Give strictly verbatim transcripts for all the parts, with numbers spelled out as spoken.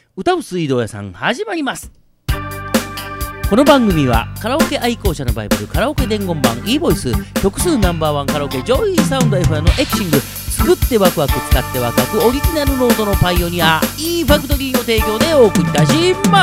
歌う水道屋さん始まります。この番組はカラオケ愛好者のバイブルカラオケ伝言版 e ボイス曲数ナンバーワンカラオケジョイサウンド エフエム のエキシング作ってワクワク使ってワクワクオリジナルノートのパイオニア E ファクトリーの提供でお送りいたします。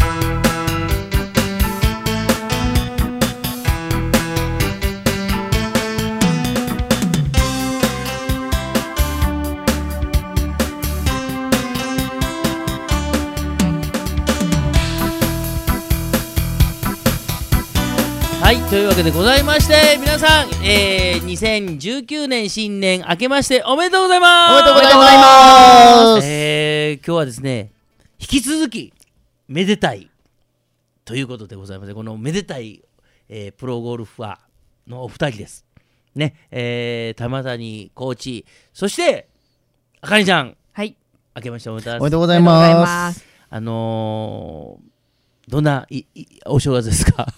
はい、というわけでございまして皆さん、えー、にせんじゅうきゅうねん新年明けましておめでとうございます。 おめでとうございます。 えー、今日はですね引き続きめでたいということでございまして、このめでたい、えー、プロゴルファーのお二人ですね、えー、玉谷コーチそしてあかねちゃん、 はい、 明けましておめでとうおめでとうございます。 あのー、どんないいお正月ですか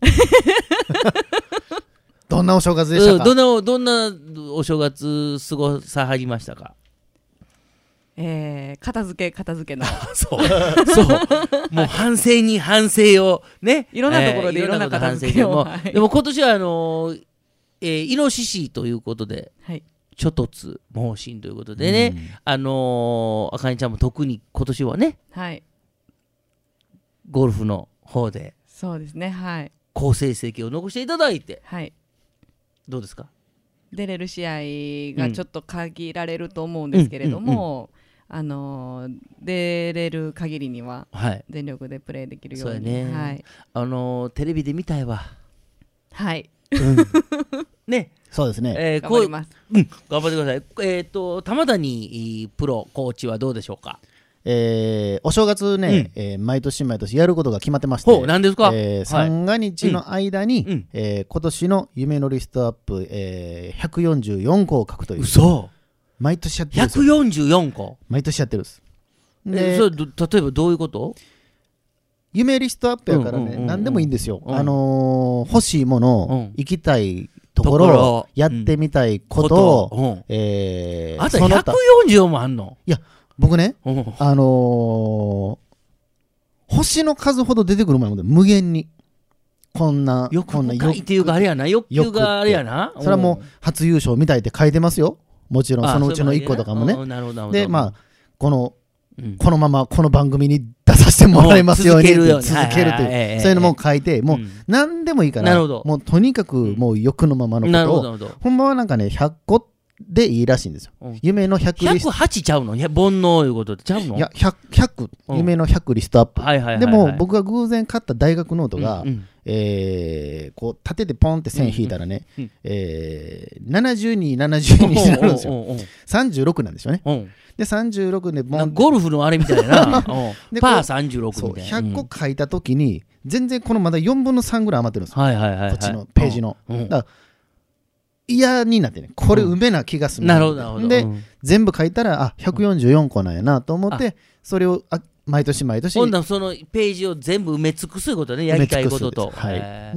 どんなお正月でしたか。 どんなどんなお正月過ごさはりましたか。 えー、片付け片付けのそうそうもう反省に反省をねいろんなところでいろんな片付けを、 えー、はい、でも今年はあのーえー、イノシシということで、はい、諸突猛進ということでね、うん、あのー、あかねちゃんも特に今年はね、はい、ゴルフの方でそうですね、はい、 好成績を残していただいて、 はい、どうですか。 出れる試合がちょっと限られると思うんですけれども、うんうんうん、あのー、出れる限りには全力でプレーできるように、はい、そうやね、はい、 あのー、テレビで見たいわ。 はい、 うん、ね、 そうですね、 えー、頑張ります、 うん、頑張ってください。えーと玉谷プロコーチはどうでしょうか。 えー、お正月ね、うん、えー、毎年毎年やることが決まってまして、 ほう、何ですか。 えー、三が日の間に、うん、えー、今年の夢のリストアップ、えー、ひゃくよんじゅうよんこを書くという。 嘘。 毎年やってるんですよ。ひゃくよんじゅうよんこ毎年やってるんです。 で、それ例えばどういうこと。 夢リストアップやからね、うんうんうんうん、何でもいいんですよ、うん、あのー、欲しいもの、うん、行きたいところ、やってみたいことを、うん、えー、 あとひゃくよんじゅうよんもあんの。 いや僕ね、あのー、星の数ほど出てくるもので無限にこんな欲深いっていうかあれやな、欲求があれやな。 それはもう初優勝みたいって書いてますよ、もちろんそのうちのいっことかもね。でまあこの、うん、このままこの番組に出させてもらいますように続けるという、はいはいはい、そういうのも書いて、もう何でもいいから、うん、もうとにかくもう欲のままのことを、ほんまはなんかねひゃっこでいいらしいんですよ、うん、夢のひゃくリストひゃくはちちゃうの、煩悩いうことでちゃうの。 いや ひゃく, ひゃく、うん、夢のひゃくリストアップ、はいはいはいはい、でも僕が偶然買った大学ノートが、うんうん、えー、こう縦でポンって線引いたらね、うんうん、えー、ななじゅうに、ななじゅうにになるんですよ。さんじゅうろくなんですよね、うん、でさんじゅうろくでボンゴルフのあれみたいなでパーさんじゅうろくみたいな。 ひゃっこ書いた時に全然このまだよんぶんのさんぐらい余ってるんですよ、はいはいはいはい、こっちのページの、うん、だから嫌になってね、これ埋めな気がする、うん、なるほどなるほど。で、うん、全部書いたらあひゃくよんじゅうよんこなんやなと思って、それをあ毎年毎年今度はそのページを全部埋め尽くすことね、やりたいことと。 はい、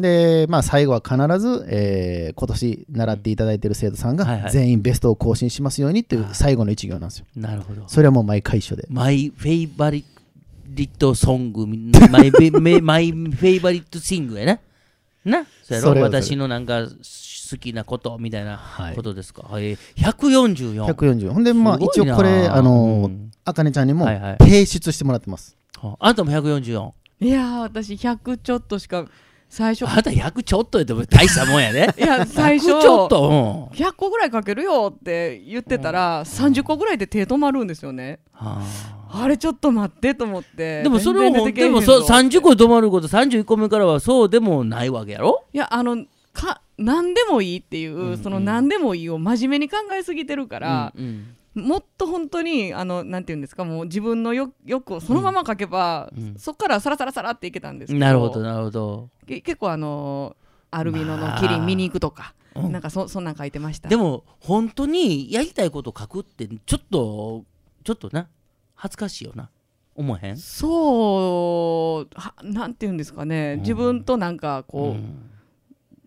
でまあ最後は必ず、えー、今年習っていただいている生徒さんが全員ベストを更新しますようにっていう最後の一行なんですよ。 なるほど。 それはもう毎回一緒でマイフェイバリットソングマイマイフェイバリットシングやなな、そやろ、私のなんか好きなことみたいなことですか、はい、ひゃくよんじゅうよん。 ひゃくよんじゅうよん。ほんでまあ一応これあのー、あかねちゃんにも提出してもらってます、 はいはい、あなたもひゃくよんじゅうよん。いやー私ひゃくちょっとしか最初。 あなたひゃくちょっとやっても大したもんやねいや最初ひゃくちょっと、 うん、ひゃっこぐらいかけるよって言ってたら、うん、さんじゅっこぐらいで手止まるんですよね、はあ、あれちょっと待ってと思って。 でもそれをでもそさんじゅっこで止まることさんじゅういっこめからはそうでもないわけやろ。 いやあのか何でもいいっていう、うんうん、その何でもいいを真面目に考えすぎてるから、うんうん、もっと本当にあのなんていうんですか、もう自分の欲をそのまま書けば、うん、そっからサラサラサラっていけたんですけど。 なるほどなるほど。 結構あのアルビノのキリン見に行くとか、まあ、なんか そ, そんなん書いてました。 でも本当にやりたいこと書くってちょっとちょっとな恥ずかしいよな、思えへん。 そうなんていうんですかね、うん、自分となんかこう、うん、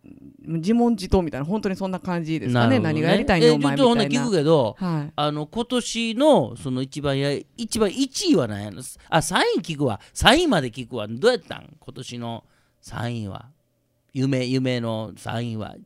自問自答みたいな本当にそんな感じですかね。何がやりたいのお前みたいな。 えちょっとほんな聞くけど、はい、あの今年のその一番や一番いちいは何やの。あさんい聞くわ。さんいまで聞くわ。どうやったん今年のさんいは。夢夢のさんいは。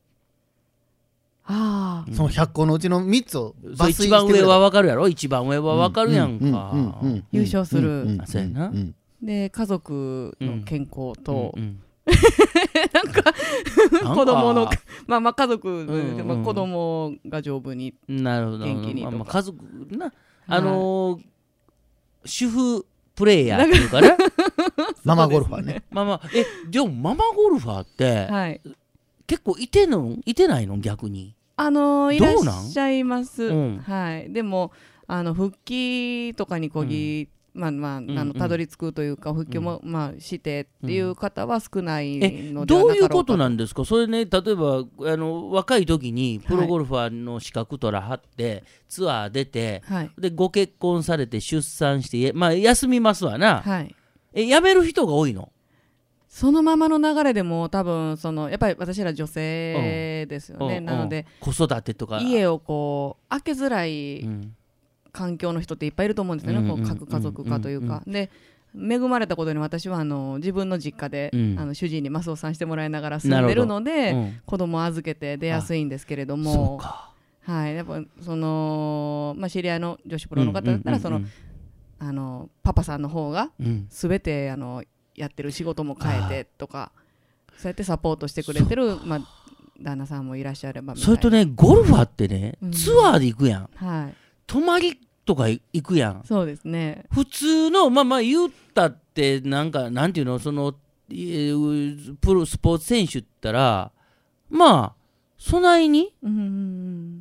ああ、うん、そのひゃっこのうちのみっつを抜粋して一番上は分かるやろ。一番上は分かるやんか。 優勝する、 うんうん、そうやな、うん、 で家族の健康と、うんうんなんか子供のまあまあ家族、うんうんまあ、子供が丈夫に元気にとか、まあ、まあ家族なあのー、主婦プレイヤーっていうかねママゴルファーねまあまあえでもママゴルファーって、はい、結構いてんのいてないの逆にあのー、いらっしゃいます、うんはい、でもあの復帰とかにこぎ、うんまあまあ、あのたどり着くというか復旧も、まあ、してっていう方は少ないのではなかろうかと。 どういうことなんですかそれね。例えばあの若い時にプロゴルファーの資格取らはって、はい、ツアー出て、はい、でご結婚されて出産して、まあ、休みますわな、はい、え辞める人が多いのそのままの流れでも多分そのやっぱり私ら女性ですよね、うん、なので子育てとか家をこう開けづらい、うん環境の人っていっぱいいると思うんですよね、うんうん、こう各家族かというか、うんうん、で恵まれたことに私はあの自分の実家で、うん、あの主人にマスオさんしてもらいながら住んでるので、うん、子供を預けて出やすいんですけれどもはい、やっぱその、まあ、知り合いの女子プロの方だったらそのあのパパさんの方が全てあのやってる仕事も変えてとかそうやってサポートしてくれてる、まあ、旦那さんもいらっしゃればみたいな。 それとねゴルファーってね、うん、ツアーで行くやん、 はい、 泊まりとか行くやん。 そうですね。 普通のまあまあ言ったってなんかなんていうのそのプロスポーツ選手って言ったらまあそないに、うんうんうん、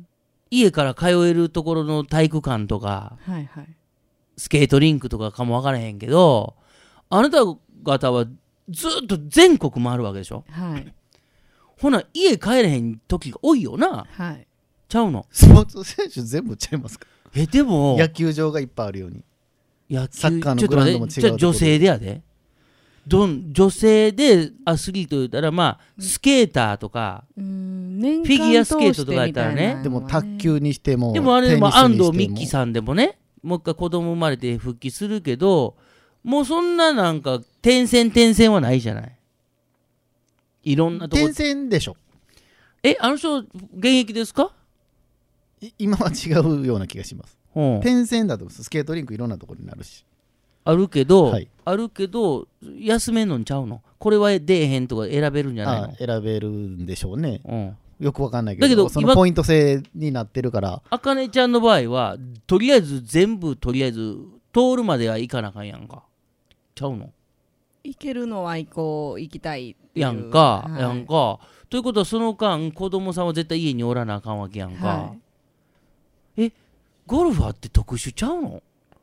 家から通えるところの体育館とか、はいはい、スケートリンクとかかも分からへんけどあなた方はずっと全国回るわけでしょ。はい。ほな家帰れへん時が多いよな。はい。ちゃうの。 スポーツ選手全部ちゃいますか。 えでも野球場がいっぱいあるように野球サッカーのグラウンドも違うところで女性でやでどん女性でアスリート言ったらまあスケーターとか、うん、フィギュアスケートとかやったらねでも卓球にしてもでもあれでも安藤美希さんでもねもう一回子供生まれて復帰するけどもうそんななんか転戦転戦はないじゃないいろんなとこ転戦でしょえあの人現役ですか今は違うような気がします、うん、転戦だとスケートリンクいろんなところになるしあるけど、はい、あるけど休めんのんちゃうのこれは出えへんとか選べるんじゃないの。 ああ選べるんでしょうね、うん、よくわかんないけどだけどそのポイント制になってるからあかねちゃんの場合はとりあえず全部とりあえず通るまでは行かなあかんやんかちゃうの行けるのは行こう行きたいっていうやんか、はい、やんかということはその間子供さんは絶対家におらなあかんわけやんか、はいえゴルファーって特殊ちゃうの。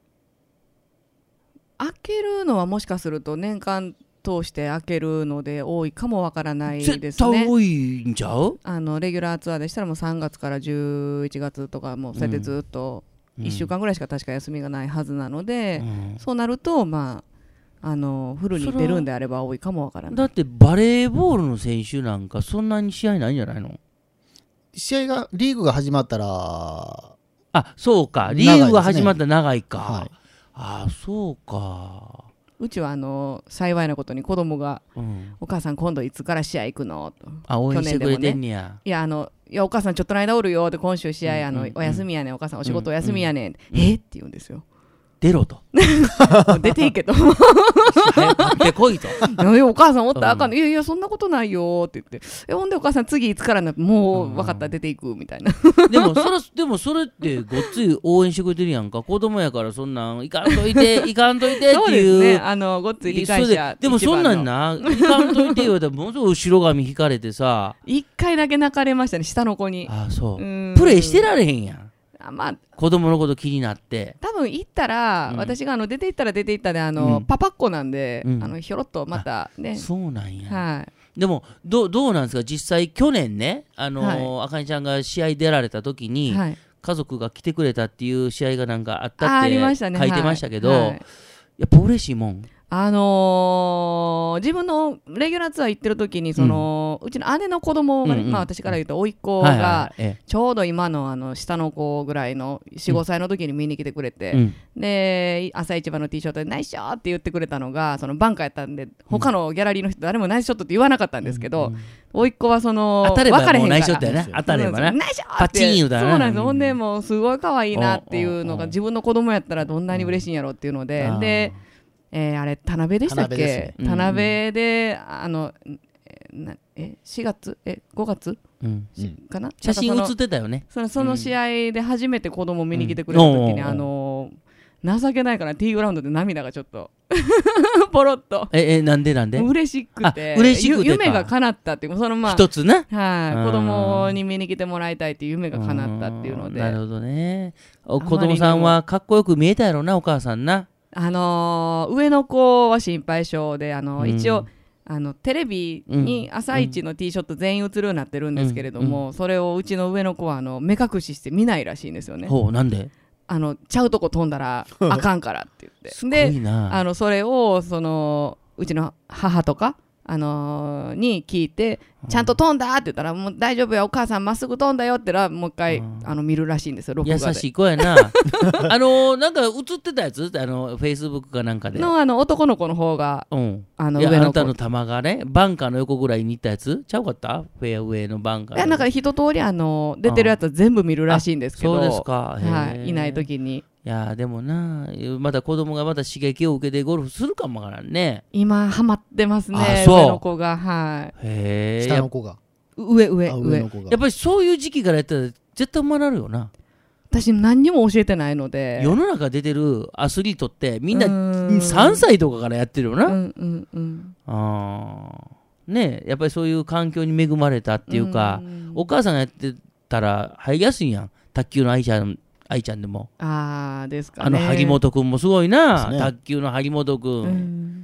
開けるのはもしかすると年間通して開けるので多いかもわからないですね。 絶対多いんちゃう。 あのレギュラーツアーでしたらもうさんがつからじゅういちがつとかもうそうやってずっといっしゅうかんぐらいしか確か休みがないはずなので、うん、そうなるとまああのフルに出るんであれば多いかもわからない。 だってバレーボールの選手なんかそんなに試合ないんじゃないの。 試合がリーグが始まったらあそうかリーグが始まったら長いか、はい、あそうかうちはあの幸いなことに子供が、うん、お母さん今度いつから試合行くのとあ応援してくれてんねや、 ね、いやあのいやお母さんちょっとの間おるよって今週試合、うんうん、あのお休みやねんお母さんお仕事お休みやねん、うんうん、えって言うんですよ出ろと出ていいけどで来いといやお母さんおったらあかん、うん、いやいやそんなことないよって言ってえほんでお母さん次いつからなもう分かった出ていくみたいなでもそれでもそれってごっつい応援してくれてるやんか子供やからそんなんいかんといていかんといてっていうそうですねあのごっつい理解者でもそんなんないかんといて言われたらものすごい後ろ髪引かれてさ一回だけ泣かれましたね下の子にあそうプレイしてられへんやんまあ、 子供のこと気になって多分行ったら、うん、私があの出て行ったら出て行ったであの、うん、パパっ子なんで、うん、あのひょろっとまたねそうなんや、 はい、 でも ど, どうなんですか実際去年ねあの、はい、あかねちゃんが試合出られた時に、はい、家族が来てくれたっていう試合がなんかあったって書いてましたけど、はいはい、やっぱ嬉しいもんあのー、自分のレギュラーツアー行ってる時にその、うん、うちの姉の子供がね、うんうん、まあ、私から言うと甥っ子がちょうど今 の, あの下の子ぐらいの よん,ご 歳の時に見に来てくれて、うん、で朝一番のティーショットでナイスショットって言ってくれたのがそのバンカーやったんで他のギャラリーの人誰もナイスショットって言わなかったんですけど、うんうん、甥っ子はその当たればもうナイスショットやな、当たればなナイスショットパチン言うたらな、 そうなんです。ほんでもうすごい可愛いなっていうのが自分の子供やったらどんなに嬉しいんやろっていうので、うん、でえー、あれ田辺でしたっけ、田辺で、うん、あのなえしがつえごがつ、うん、かな、 写真写ってたよね。 その、その試合で初めて子供見に来てくれた時に、うん、あのー、情けないからティーグラウンドで涙がちょっとポロッとええなんでなんで嬉しくて嬉しくて夢が叶ったっていうそのまあ一つね、 はい、子供に見に来てもらいたいっていう夢が叶ったっていうので。 なるほどね。お子供さんはかっこよく見えたやろな、お母さんな。 あのー、上の子は心配性で、あのーうん、一応あのテレビに朝一のティーショット全員映るようになってるんですけれども、うんうん、それをうちの上の子はあの目隠しして見ないらしいんですよね。 ほう、なんで？ あのちゃうとこ飛んだらあかんからって言ってであのそれをそのうちの母とかあのー、に聞いてちゃんと飛んだって言ったらもう大丈夫よお母さんまっすぐ飛んだよって言ったらもう一回あの見るらしいんですよ、録画で。 優しい子やなあのー、なんか映ってたやつあのフェイスブックかなんかでの, あの男の子の方が、うん、あの上の子あなたの球がねバンカーの横ぐらいに行ったやつちゃうかった？フェアウェイのバンカー。いやなんか一通りあの出てるやつは全部見るらしいんですけど。 そうですか。 はい、いない時に。 いやでもなまだ子供がまた刺激を受けてゴルフするかもわからんね。 今ハマってますね、上の子が。はい。 へ下の子が上上上の子がやっぱりそういう時期からやったら絶対学るよな。 私何にも教えてないので。 世の中出てるアスリートってみんなさんさいとかからやってるよな。うんうんうん、あねえやっぱりそういう環境に恵まれたっていうか、うお母さんがやってたら入りやすいやん。卓球の愛ちゃん愛ちゃんでもあですかね、 あの萩本くんもすごいな、ね、卓球の萩本くん、うん、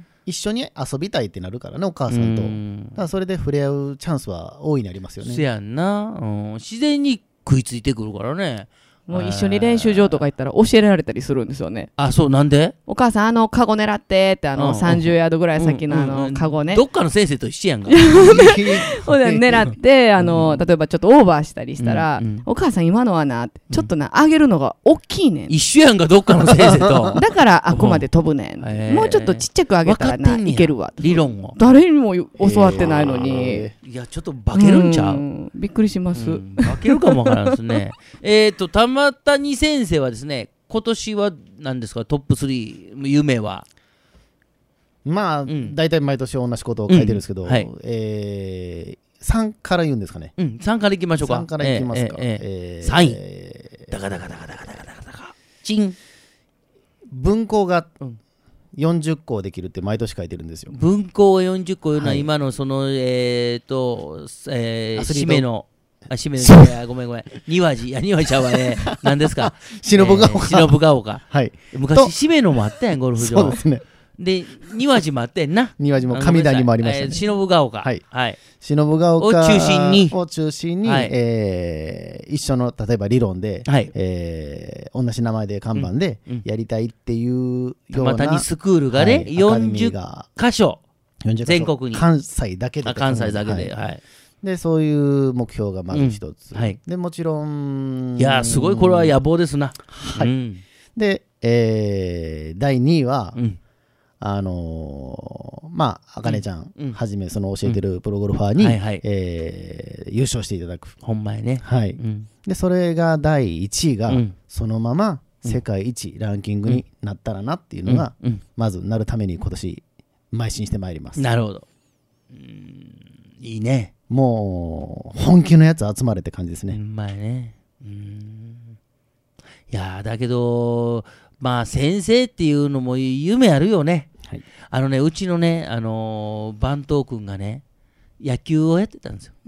一緒に遊びたいってなるからねお母さんと、うん、だからそれで触れ合うチャンスは大いにありますよね。 せやんな、うん、自然に食いついてくるからね。 もう一緒に練習場とか行ったら教えられたりするんですよね。 あ、そう、なんで？ お母さんあのカゴ狙ってってあのさんじゅうヤードぐらい先のあのカゴね、 どっかの先生と一緒やんか狙ってあの例えばちょっとオーバーしたりしたら、うんうん、お母さん今のはなちょっとな上げるのが大きいねん。 一緒やんかどっかの先生とだからあこまで飛ぶねん、えー、もうちょっとちっちゃく上げたらないけるわ理論を誰にも教わってないのに、えー、いやちょっと化けるんちゃう、うん、 びっくりします、うん、 化けるかもわからんですねえっと玉谷先生はですね今年は何ですかトップスリー夢は。 まあ、うん、大体毎年同じことを書いてるんですけど、うんはい、えー、さんから言うんですかね、 うん、さんからいきましょうか。 さんからいきますか、えーえーえー、さんい、えー、ダカダカダカダカダカダカダカチン文校がよんじゅっこうできるって毎年書いてるんですよ。 文校がよんじゅっこいうのは今のその、はい、えーと、えー、締めのあ、締めのごめんごめん庭地いや庭地ちゃうわね何ですか忍ぶが丘、えー、 忍ぶが丘、 はい、 昔締めのもあったやんゴルフ場。 そうですね。 で庭地もあってんな。 庭地も上田にもありましたね。 忍ぶが丘、 はいはい、忍ぶが丘を中心にを中心に、はい、えー、一緒の例えば理論で、はい、えー、同じ名前で看板でやりたいっていうような、 玉谷スクールがね、はい、よんじゅっかしょ全国に関西だけで関西だけで、はい、はい、 でそういう目標がまず一つ、うん、はい、でもちろんいやすごいこれは野望ですな、 はい、うん、で、えー、だいにいは、うん、あのー、まああかねちゃん、うん、はじめその教えてるプロゴルファーに、うん、はいはい、えー、優勝していただく。 ほんまやね、 はい、うん、でそれがだいいちいが、うん、そのまま世界一ランキングになったらなっていうのが、うんうん、まずなるために今年邁進してまいります。 なるほど、うーん、いいね。 もう本気のやつ集まれって感じですね。 うまいね。うーん、いやだけどまあ先生っていうのも夢あるよね、はい、あのねうちのね、あのー、番頭君がね野球をやってたんですよ、うん、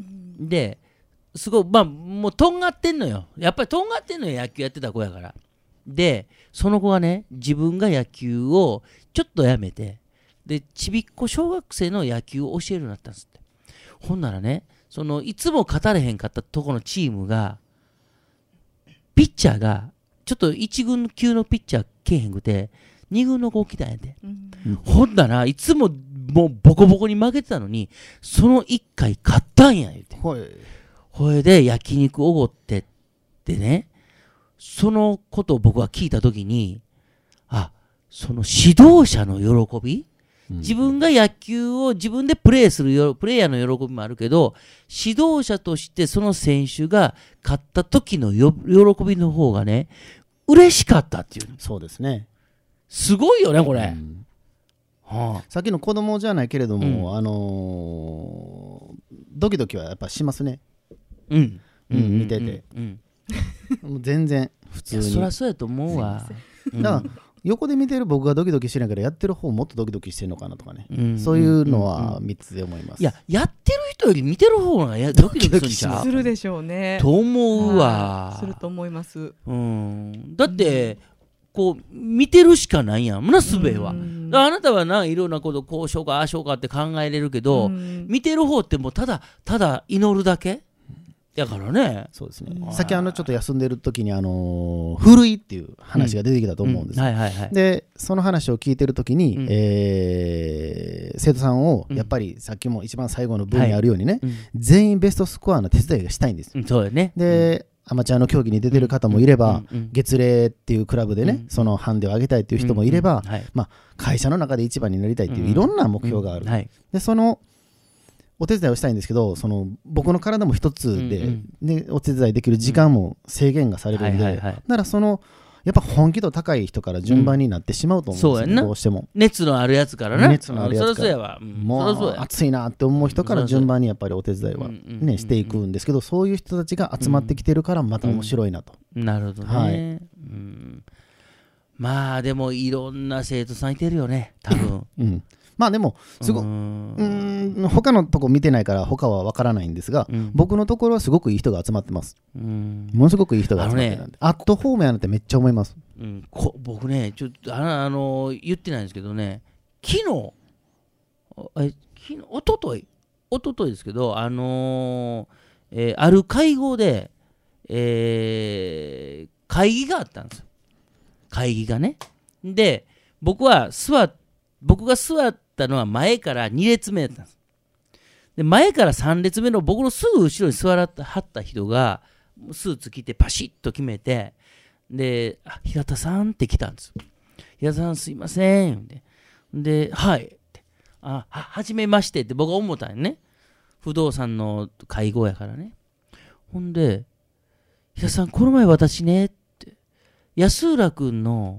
ですごいまあもうとんがってんのよ。やっぱりとんがってんのよ野球やってた子やから。でその子がね自分が野球をちょっとやめてでちびっこ小学生の野球を教えるようになったんですって。ほんならねそのいつも勝たれへんかったとこのチームがピッチャーがちょっといち軍級のピッチャーけえへんくてに軍の子来たんやて、うん、 うん、 ほんだらいつももうボコボコに負けてたのにそのいっかい勝ったんや言うて、 ほいほいで焼肉おごってってね、そのことを僕は聞いたときに、あ、その指導者の喜び、うん、自分が野球を自分でプレーするよ、プレイヤーの喜びもあるけど、指導者としてその選手が勝った時のよ喜びの方がね、嬉しかったっていう。 そうですね。 すごいよねこれ。うん、 はあ、さっきの子供じゃないけれども、うん、あのー、ドキドキはやっぱしますね。 うん、 うん、見てて、うんうん、もう全然普通に。 そりゃそうやと思うわ。 だから横で見てる僕がドキドキしてないからやってる方もっとドキドキしてるのかなとかね、うん、そういうのはみっつで思います。 いや、やってる人より見てる方がドキドキするんちゃう？ するでしょうね。 と思うわ。 すると思います。 うん、だって、うん、こう見てるしかないやんな、すべは。うん、あなたはないろんなことこうしようかああしようかって考えれるけど、うん、見てる方ってもうただただ祈るだけだからね。 そうですね。さっきあのちょっと休んでる時にあのふるいっていう話が出てきたと思うんです。でその話を聞いてる時に、うん、えー、生徒さんをやっぱりさっきも一番最後の文にあるようにね、はい、うん、全員ベストスコアの手伝いがしたいんです。 うん、そうだね。 で、うん、アマチュアの競技に出てる方もいれば、うんうん、月齢っていうクラブでね、うん、そのハンデを上げたいっていう人もいれば、うんうん、はい、まあ、会社の中で一番になりたいっていういろんな目標がある。うんうん、はい、でそのお手伝いをしたいんですけど、その僕の体も一つで、うんうん、でお手伝いできる時間も制限がされるんで、だからそのやっぱ本気度高い人から順番になってしまうと思うんですよ、うん、どうしても熱のあるやつからね、 熱のあるやつから、 うん、 もう熱いなって思う人から順番にやっぱりお手伝いはねしていくんですけど、そういう人たちが集まってきてるからまた面白いなと、 うんうん、なるほどね、はい、うん、まあでもいろんな生徒さんいてるよね多分、うん、 まあでもすごく、うーん、他のとこ見てないから他は分からないんですが、うん、僕のところはすごくいい人が集まってます。うん、ものすごくいい人が集まってるんで、アットホームやなってめっちゃ思います。 うん、こ僕ねちょっとあの、あの言ってないんですけどね、昨日え昨日おとといおとといですけど、あのーえー、ある会合で、えー、会議があったんですよ。会議がね。で僕は座っ僕が座ったのは前からに列目だったんです。で前からさん列目の僕のすぐ後ろに座らはった人がスーツ着てパシッと決めて、で平田さんって来たんです。平田さんすいませんで、ではいってあははじめましてって僕は思ったんよね。不動産の会合やからね。ほんで平田さんこの前私ねって安浦君の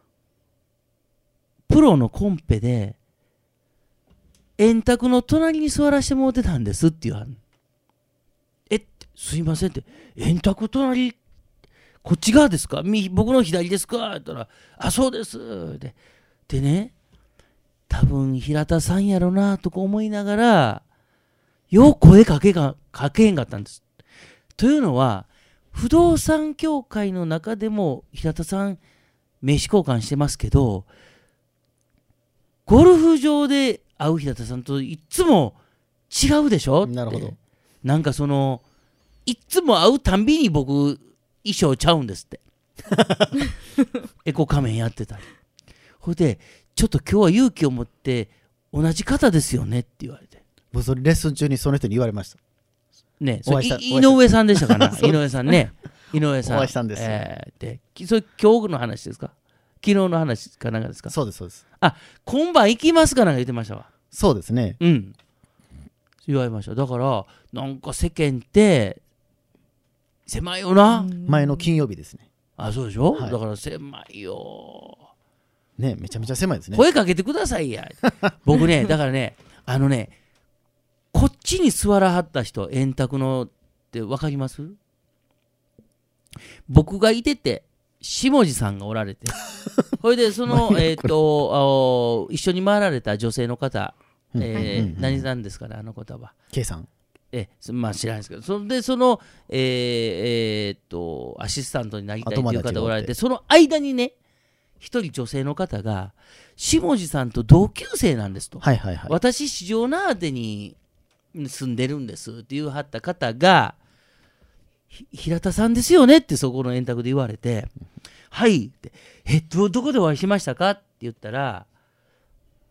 プロのコンペで円卓の隣に座らせてもらってたんですって言われる。えすいませんって、円卓隣こっち側ですか、僕の左ですかって言ったら、あそうですででね、多分平田さんやろなとか思いながらよう声かけがかけへんかったんです。というのは不動産協会の中でも平田さん名刺交換してますけど、ゴルフ場で会う平田さんといつも違うでしょって。 なるほど。 なんかそのいつも会うたんびに僕衣装ちゃうんですってエコ仮面やってたり、ほいでちょっと今日は勇気を持って同じ方ですよねって言われて、 僕それレッスン中にその人に言われましたね。それ井上さんでしたかな井上さんね、井上さんお会いしたんですよ、 えー、でそれ今日の話ですか、昨日の話かなんかですか。 そうですそうです。 あ、今晩行きますかなんか言ってましたわ。 そうですね。 うん。言われました。だからなんか世間って狭いよな。 前の金曜日ですね。 あ、そうでしょ、はい、だから狭いよ。 ね、めちゃめちゃ狭いですね。 声かけてくださいや。僕ね、だからね、あのね、こっちに座らはった人、円卓のって分かります？僕がいてて。下地さんがおられてそれでそのえっと一緒に回られた女性の方、えー、何さんですかね、あの方は K さん、 えまあ知らないですけど、それでそのえー、えー、っとアシスタントになりたいという方がおられて、その間にね一人女性の方が下地さんと同級生なんですと、 はいはいはい、 私四条縄手に住んでるんですって言うはった方が平田さんですよねってそこの円卓で言われて、はいって、え ど, どこでお会いしましたかって言ったら、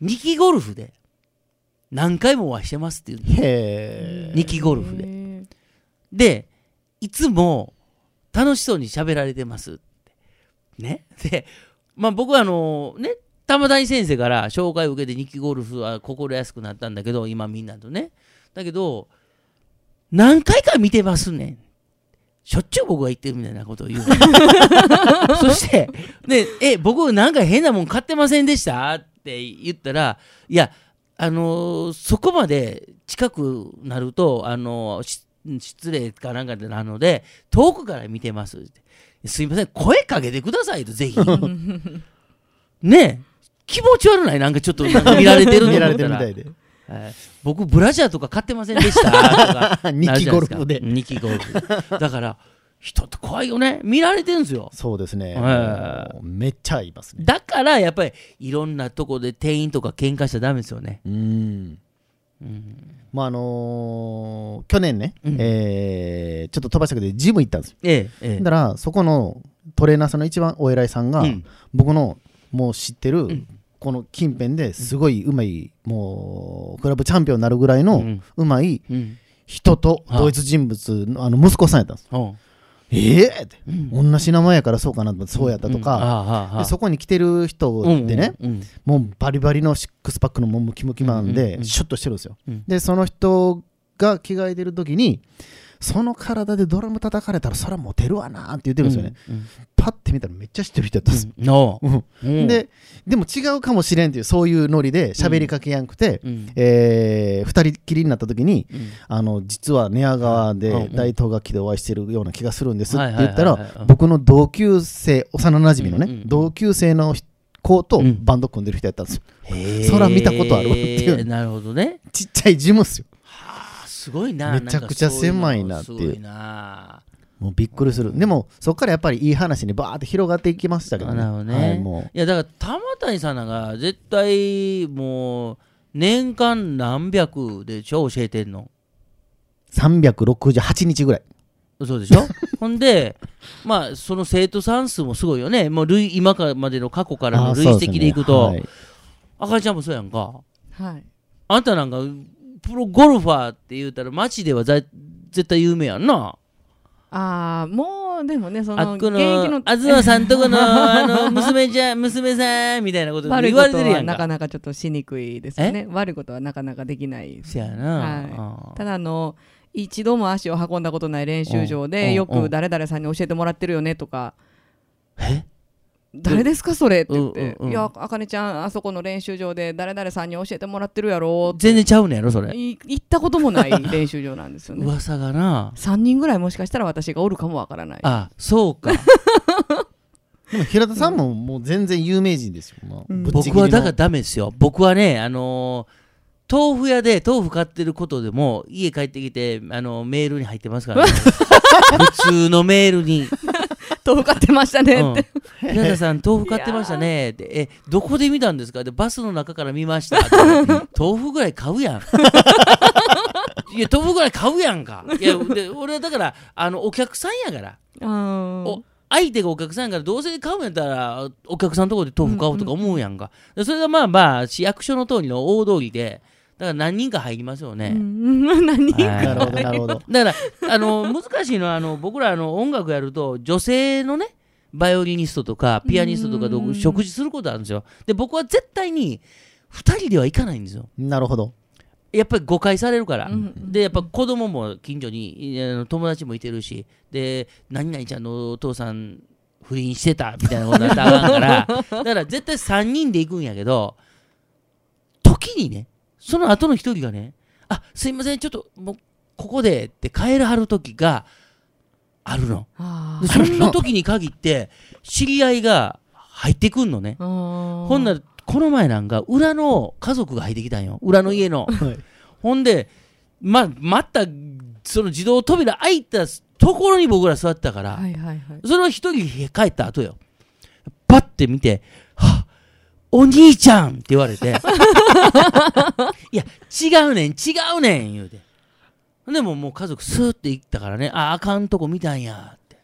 ニキゴルフで何回もお会いしてますっていうへニキゴルフででいつも楽しそうに喋られてますってね。でまあ僕はあのね玉谷先生から紹介を受けてニキゴルフは心安くなったんだけど今みんなとねだけど何回か見てますねんしょっちゅう僕が言ってるみたいなことを言うそしてでえ僕なんか変なもん買ってませんでしたって言ったらいやあのー、そこまで近くなるとあのー、失礼かなんかでなので遠くから見てますってすいません声かけてくださいとぜひねえ気持ち悪ないなんかちょっとなんか見られてるんだったらはい、僕ブラジャーとか買ってませんでしたとかニキゴルフでニキゴルフだから人って怖いよね見られてるんですよ。 そうですね、はい、めっちゃいますね。 だからやっぱりいろんなとこで店員とか喧嘩しちゃダメですよね。うんうんまああのー、去年ね、うんえー、ちょっと飛ばしたけどジム行ったんですよ、ええええ、だからそこのトレーナーさんの一番お偉いさんが、うん、僕のもう知ってる、うんこの近辺ですごいうまい、うん、もうクラブチャンピオンになるぐらいのうまい人と同一人物のあの息子さんやったんです、うん、ええー、って、うん、同じ名前やからそうかなとそうやったとか、うん、でそこに来てる人でね、うんうん、もうバリバリのシックスパックのもムキムキマンで、うんうん、シュッとしてるんですよ、うん、でその人が着替えてる時にその体でドラム叩かれたらそれはモテるわなって言ってるんですよね、うんうん、パッて見たらめっちゃ知ってる人やったんです、うんうん、で, でも違うかもしれんっていうそういうノリで喋りかけやんくて、うんえー、ふたりきりになった時に、うん、あの実は寝屋川で大東楽器でお会いしてるような気がするんですって言ったら僕の同級生幼なじみのね、うんうん、同級生の子とバンド組んでる人やったんですよ、うん、そら見たことあるっていうなるほどねちっちゃいジムっすよすごいなめちゃくちゃ狭いなっていうなもうびっくりする、うん、でもそこからやっぱりいい話にバーって広がっていきましたけどね。なるほどね、はい、もういやだから玉谷さんなんか絶対もう年間何百でしょ教えてんのさんびゃくろくじゅうはちにちぐらいそうでしょほんでまあその生徒さん数もすごいよねもう類今までの過去からの累積でいくと、ねはい、あかりちゃんもそうやんか、はい、あんたなんかプロゴルファーって言うたら街では絶対有名やんな。 ああもうでもねその現役の東さんとこのあの娘ちゃん娘さんみたいなこと言われてるやんか。 なかなかちょっとしにくいですよね。悪いことはなかなかできない。 そやな、 はい、ただあの一度も足を運んだことない練習場でよく誰々さんに教えてもらってるよねとかえ誰ですかそれって言って、うんうんうん、いやあかねちゃんあそこの練習場で誰々さんに教えてもらってるやろ全然ちゃうねやろそれ行ったこともない練習場なんですよね噂がなさんにんぐらいもしかしたら私がおるかもわからないあそうかでも平田さんももう全然有名人ですよ、まあうん、 僕はだからダメですよ僕はねあのー、豆腐屋で豆腐買ってることでも家帰ってきてあのメールに入ってますからね普通のメールに豆腐買ってましたねって、 うん、平田さん豆腐買ってましたねってえどこで見たんですかでバスの中から見ましたって豆腐ぐらい買うやんいや豆腐ぐらい買うやんかいやで俺はだからあのお客さんやからお相手がお客さんやからどうせ買うんやったらお客さんのところで豆腐買おうとか思うやんか、うんうん、それがまあまあ市役所の通りの大通りでだから何人か入りますよね、うん、 何人かなるほどなるほどだからあの難しいのはあの僕らあの音楽やると女性のねバイオリニストとかピアニストとかと食事することあるんですよで僕は絶対にふたりでは行かないんですよなるほどやっぱり誤解されるから、うん、でやっぱ子供も近所に友達もいてるしで何々ちゃんのお父さん不倫してたみたいなことになったらあかんからだから絶対さんにんで行くんやけど時にねその後の一人がねあすいませんちょっともうここでって帰らはる時があるのでそんな時に限って知り合いが入ってくんのねほんならこの前なんか裏の家族が入ってきたんよ裏の家の、はい、ほんでままたその自動扉開いたところに僕ら座ってたから、はいはいはい、それは一人帰った後よパッて見てはっお兄ちゃんって言われていや違うねん違うねん言うてでももう家族スーって行ったからねああかんとこ見たんやって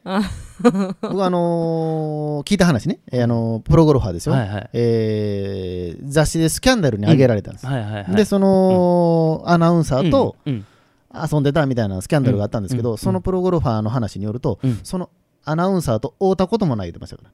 僕あのー、聞いた話ね、えーあのー、プロゴルファーですよ、はいはい、えー、雑誌でスキャンダルに挙げられたんです、うんはいはいはい、でその、うん、アナウンサーと遊んでたみたいなスキャンダルがあったんですけど、うんうん、そのプロゴルファーの話によると、うん、そのアナウンサーと会うたこともないって言ってましたから。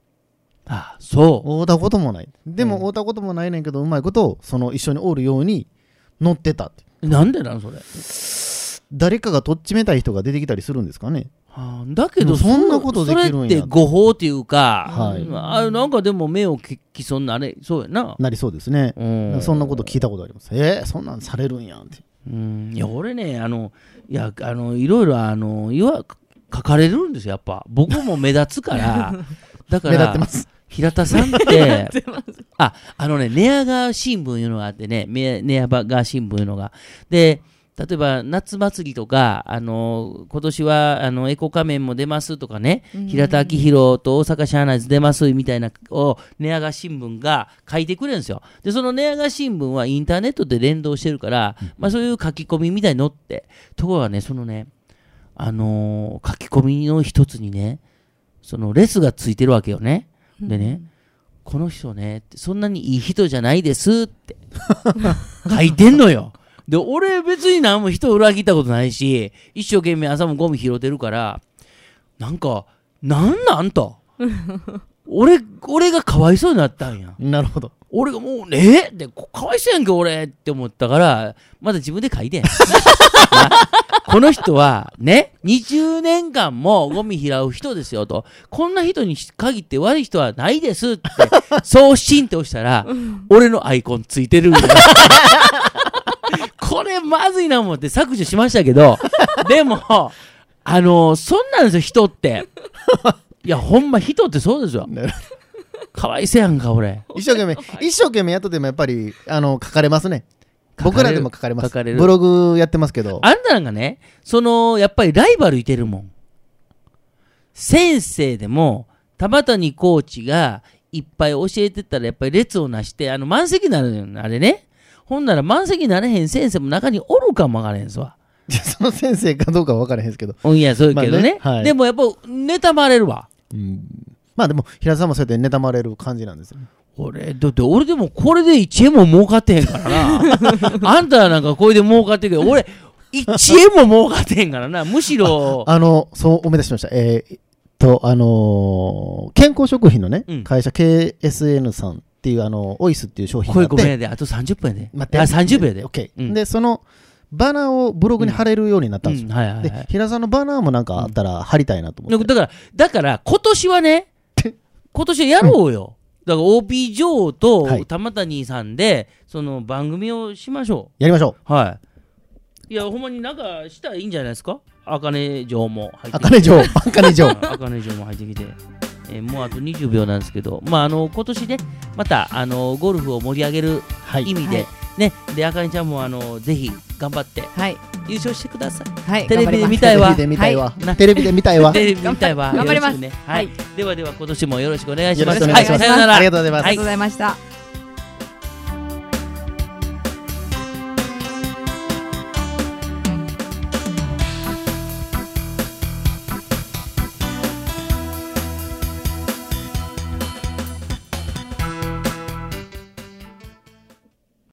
ああ、そう会うたこともない。でも会うたこともないねんけど、うまいことその一緒におるように乗ってたって。 なんでなんそれ。 誰かがとっちめたい人が出てきたりするんですかね。 はあ、だけどそんなことできるんや。それって誤報っていうか、はい、あなんかでも目をききそうになれそうやな。 なりそうですね。うん、そんなこと聞いたことあります。えー、そんなんされるんやって。 うんいや俺ねあのいやあのいろいろあのいわ書かれるんですよやっぱ僕も目立つからだから目立ってます平田さんってああのね寝屋川新聞いうのがあってね寝屋川新聞いうのがで例えば夏祭りとか、あの今年はあのエコ仮面も出ますとかね、うん、平田明宏と大阪シャーナイズ出ますみたいなを寝屋川新聞が書いてくれるんですよ。でその寝屋川新聞はインターネットで連動してるから、うんまあ、そういう書き込みみたいに載ってところがねそのね、あのー、書き込みの一つにねそのレスがついてるわけよね。でね、うん、この人ねそんなにいい人じゃないですって書いてんのよ。で俺別に何も人を裏切ったことないし一生懸命朝もゴミ拾ってるからなんかなんなんと俺俺がかわいそうになったんや。 なるほど。 俺がもうねでかわいそうやんけ俺って思ったからまだ自分で書いてんこの人はねにじゅうねんかんもゴミ拾う人ですよとこんな人に限って悪い人はないですって送信って押したら俺のアイコンついてるんだこれまずいな思って削除しましたけどでもあのー、そんなんですよ人っていやほんま人ってそうですよかわいそうやんか俺一生懸命一生懸命やっとってもやっぱりあの書かれますね。僕らでも書かれます。書かれるブログやってますけどあんたなんかねそのやっぱりライバルいてるもん。先生でも玉谷コーチがいっぱい教えてったらやっぱり列をなしてあの満席になるのよあれね。ほんなら満席になれへん先生も中におるかもわからへんすわ。 その先生かどうかは分からへんすけど。 いやそういうけどね、まあねはい、でもやっぱ妬まれるわ。 うんまあでも平田さんもそうやって妬まれる感じなんですよね。 俺だって俺でもこれでいちえんも儲かってへんからなあんたなんかこれで儲かってるけど俺いちえんも儲かってへんからなむしろあ, あのそう思い出しました。えー、っとあのー、健康食品のね、うん、会社 ケーエスエヌ さんっていうあのオイスっていう商品があってこれごめんであとさんじゅっぷんやで待ってあさんじゅうびょうで OK、うん、でそのバナーをブログに貼れるようになったんですよ、うんうんはいはいはい、で平田さんのバナーもなんかあったら貼りたいなと思って、 うん、だからだから今年はね今年はやろうよ、うん、だから オーピー 女王と玉谷さんで、はい、その番組をしましょうやりましょうはいいやほんまになんかしたらいいんじゃないですか。あかね嬢も入ってきてあかね嬢あかね嬢あかね嬢も入ってきてえー、もうあとにじゅうびょうなんですけど、まあ、あの今年ねまたあのゴルフを盛り上げる意味で、はいね、であかねちゃんもあのぜひ頑張って、はい、優勝してください、はい、テレビで見たいわテレビで見たいわ、はい、テレビで見たいわテレビで見たいわ頑張ります、 ねはい、ではでは今年もよろしくお願いします。 よろしくお願いします、 はい、さよならありがとうございます、 ありがとうございました。